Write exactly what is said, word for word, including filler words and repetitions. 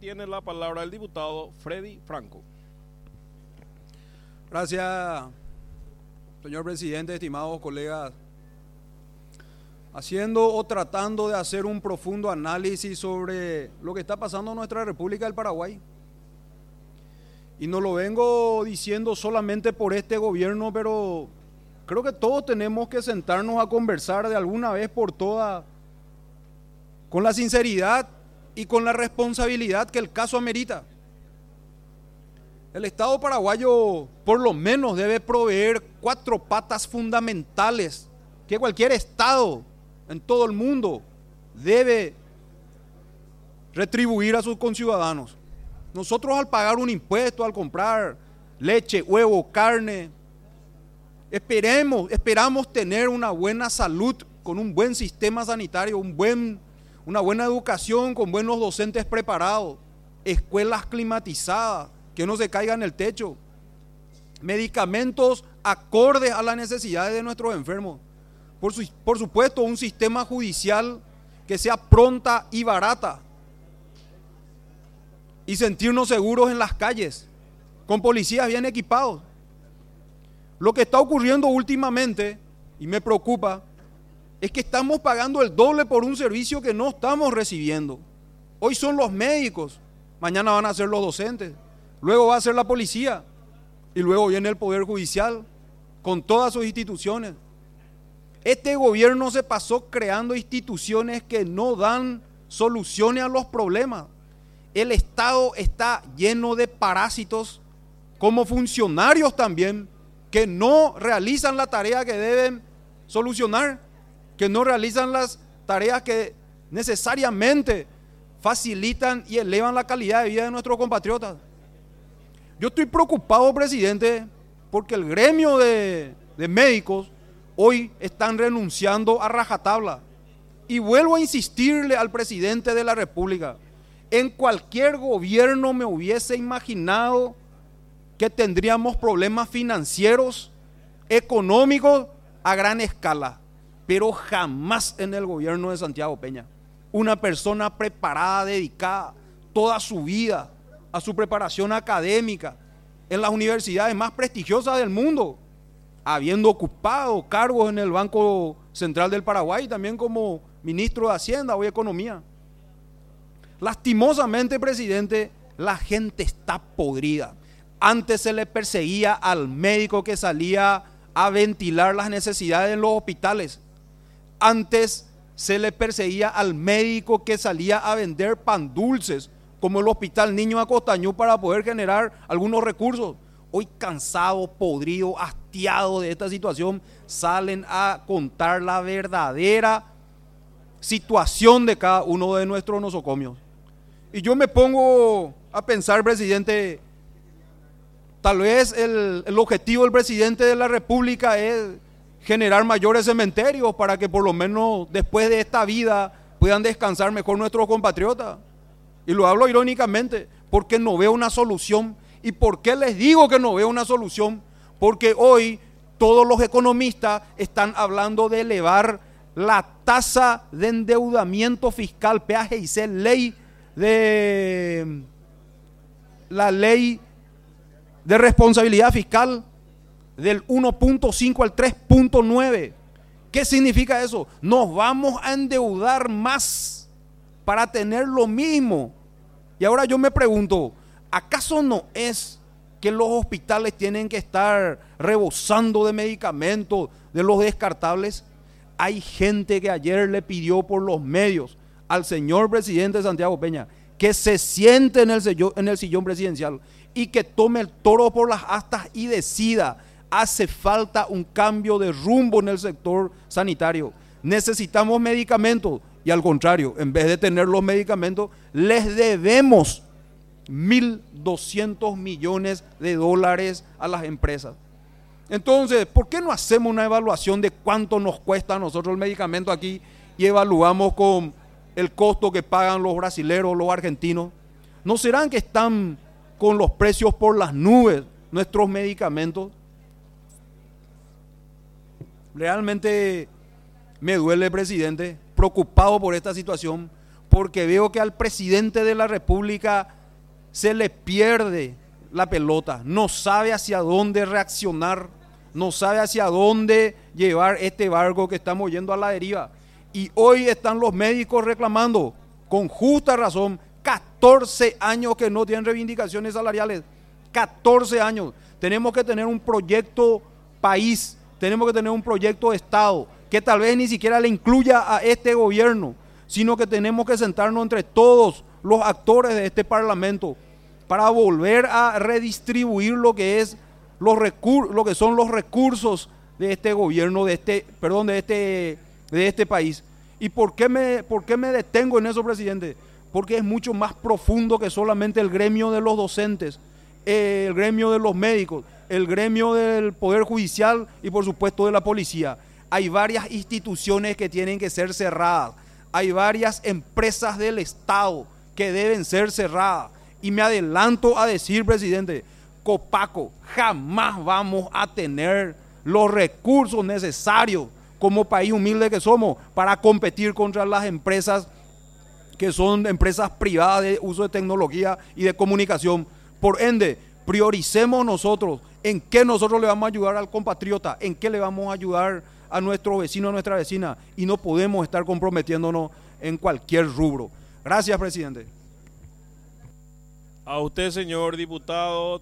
tiene la palabra el diputado Freddy Franco. Gracias, señor presidente, estimados colegas. Haciendo o tratando de hacer un profundo análisis sobre lo que está pasando en nuestra República del Paraguay. Y no lo vengo diciendo solamente por este gobierno, pero creo que todos tenemos que sentarnos a conversar de alguna vez por todas, con la sinceridad y con la responsabilidad que el caso amerita. El Estado paraguayo por lo menos debe proveer cuatro patas fundamentales que cualquier Estado en todo el mundo debe retribuir a sus conciudadanos. Nosotros, al pagar un impuesto, al comprar leche, huevo, carne, esperemos, esperamos tener una buena salud con un buen sistema sanitario, un buen, una buena educación con buenos docentes preparados, escuelas climatizadas, que no se caiga en el techo, medicamentos acordes a las necesidades de nuestros enfermos. Por, su, por supuesto, un sistema judicial que sea pronta y barata, y sentirnos seguros en las calles, con policías bien equipados. Lo que está ocurriendo últimamente, y me preocupa, es que estamos pagando el doble por un servicio que no estamos recibiendo. Hoy son los médicos, mañana van a ser los docentes, luego va a ser la policía, y luego viene el Poder Judicial, con todas sus instituciones. Este gobierno se pasó creando instituciones que no dan soluciones a los problemas. El Estado está lleno de parásitos, como funcionarios también, que no realizan la tarea que deben solucionar, que no realizan las tareas que necesariamente facilitan y elevan la calidad de vida de nuestros compatriotas. Yo estoy preocupado, presidente, porque el gremio de, de médicos hoy están renunciando a rajatabla. Y vuelvo a insistirle al presidente de la República, en cualquier gobierno me hubiese imaginado que tendríamos problemas financieros, económicos a gran escala, pero jamás en el gobierno de Santiago Peña. Una persona preparada, dedicada toda su vida a su preparación académica en las universidades más prestigiosas del mundo, habiendo ocupado cargos en el Banco Central del Paraguay, también como ministro de Hacienda o Economía. Lastimosamente, presidente, la gente está podrida. Antes se le perseguía al médico que salía a ventilar las necesidades en los hospitales. Antes se le perseguía al médico que salía a vender pan dulces, como el Hospital Niño Acostañú, para poder generar algunos recursos. Hoy, cansado, podrido, hastiado de esta situación, salen a contar la verdadera situación de cada uno de nuestros nosocomios. Y yo me pongo a pensar, presidente, tal vez el, el objetivo del presidente de la República es generar mayores cementerios para que por lo menos después de esta vida puedan descansar mejor nuestros compatriotas. Y lo hablo irónicamente, porque no veo una solución. ¿Y por qué les digo que no veo una solución? Porque hoy todos los economistas están hablando de elevar la tasa de endeudamiento fiscal, peaje y C, ley de la ley de responsabilidad fiscal, del uno punto cinco al tres punto nueve. ¿Qué significa eso? Nos vamos a endeudar más para tener lo mismo. Y ahora yo me pregunto, ¿acaso no es que los hospitales tienen que estar rebosando de medicamentos, de los descartables? Hay gente que ayer le pidió por los medios al señor presidente Santiago Peña que se siente en el, sillón, en el sillón presidencial y que tome el toro por las astas y decida. Hace falta un cambio de rumbo en el sector sanitario. Necesitamos medicamentos y, al contrario, en vez de tener los medicamentos, les debemos mil doscientos millones de dólares a las empresas. Entonces, ¿por qué no hacemos una evaluación de cuánto nos cuesta a nosotros el medicamento aquí y evaluamos con el costo que pagan los brasileros, los argentinos? ¿No serán que están con los precios por las nubes nuestros medicamentos? Realmente me duele, presidente, preocupado por esta situación, porque veo que al presidente de la República se le pierde la pelota, no sabe hacia dónde reaccionar, no sabe hacia dónde llevar este barco que estamos yendo a la deriva. Y hoy están los médicos reclamando, con justa razón, catorce años que no tienen reivindicaciones salariales, catorce años. Tenemos que tener un proyecto país, tenemos que tener un proyecto de Estado, que tal vez ni siquiera le incluya a este gobierno, sino que tenemos que sentarnos entre todos los actores de este Parlamento para volver a redistribuir lo que es los recursos, lo que son los recursos de este gobierno, de este, perdón, de este, de este país. ¿Y por qué me, por qué me detengo en eso, presidente? Porque es mucho más profundo que solamente el gremio de los docentes, eh, el gremio de los médicos, el gremio del Poder Judicial y por supuesto de la policía. Hay varias instituciones que tienen que ser cerradas, hay varias empresas del Estado que deben ser cerradas. Y me adelanto a decir, presidente, Copaco, jamás vamos a tener los recursos necesarios como país humilde que somos para competir contra las empresas que son empresas privadas de uso de tecnología y de comunicación. Por ende, prioricemos nosotros en qué nosotros le vamos a ayudar al compatriota, en qué le vamos a ayudar a nuestro vecino, a nuestra vecina, y no podemos estar comprometiéndonos en cualquier rubro. Gracias, presidente. A usted, señor diputado.